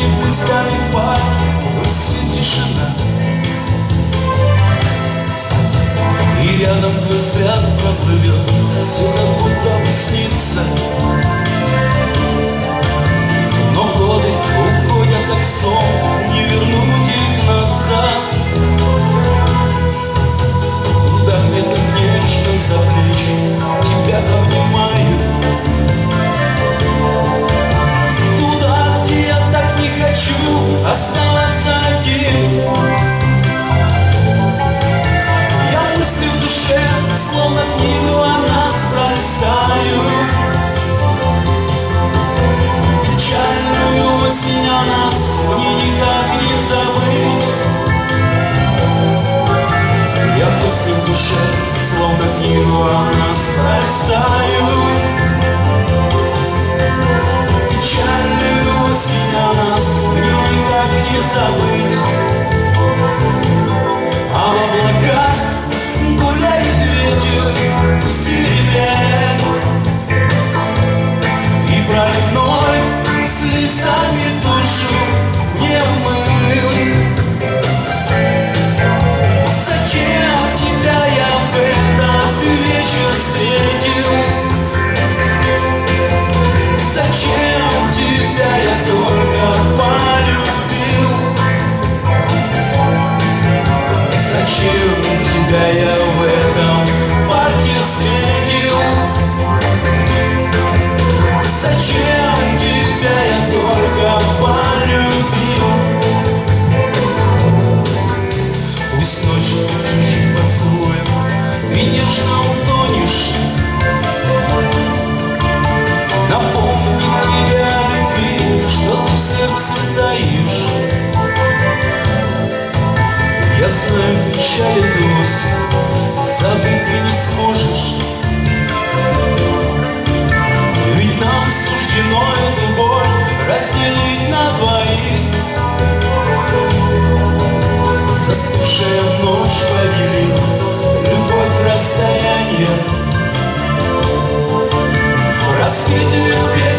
пускай парки, грустит тишина. И рядом твой взгляд проплывет, все как будто бы снится. Но годы уходят как сон, не вернуть их назад. Туда, где ты нежно за плечи тебя обнимаю, туда, где я так не хочу оставаться один. Я мысли в душе, словно книгу о нас пролистаю. Печальную осень о нас мне никак не забыть. Я мысли в душе, словно книгу о нас пролистаю. Печальную осень о нас мне никак не забыть. А в облаках гуляет ветер в серебре, и проливной слезами душу не умыл. Зачем тебя я в этот вечер встретил? Зачем тебя я только полюбил? Зачем тебя я в этом парке встретил? Зачем тебя я только полюбил? Пусть ночью в чужих поцелуях ты нежно утонешь. Напомни тебе о любви, что ты в сердце таишь. Я знаю, печаль эту осень забыть ты не сможешь. Ведь нам суждено эту боль разделить на двоих. Застывшая ночь поделит любовь расстояние. Разбитые